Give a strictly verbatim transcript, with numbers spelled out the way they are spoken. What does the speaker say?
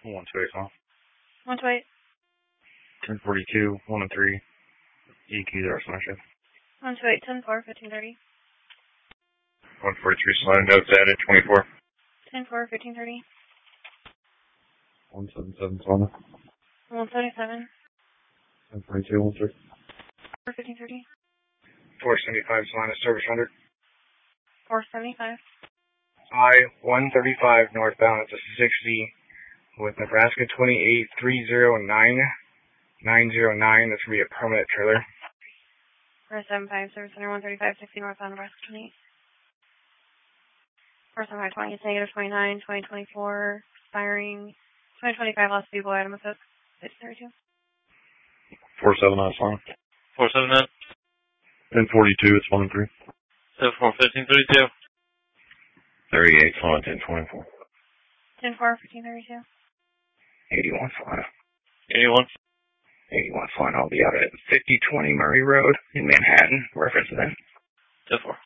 one two eight, huh? one two eight. ten forty-two, one and three. E Q, the rest of my shift. one two eight, ten four, fifteen thirty. one forty-three, slide notes added, twenty-four. ten four, fifteen thirty. one seventy-seven, slide. one seventy-seven. ten forty-two, one three. fifteen thirty. four seventy-five, slide, service under. four seventy-five. I one thirty-five northbound, it's a sixty with Nebraska twenty-eight three zero nine nine zero nine. That's going to be a permanent trailer. four seventy-five, service under one thirty-five, sixty northbound, Nebraska twenty-eight. four seventy-five, twenty, it's negative twenty-nine, twenty twenty-four, expiring twenty twenty-five, last people item with fifty thirty-two. four seventy-nine, slide. four seventy-nine. ten forty-two, it's one and three. seven four, fifteen thirty-two. thirty-eight, slide, ten twenty-four. ten four, fifteen thirty-two. eighty-one, slide. eighty-one. eighty-one, slide, I'll be out at fifty twenty Murray Road in Manhattan. Reference then. ten four.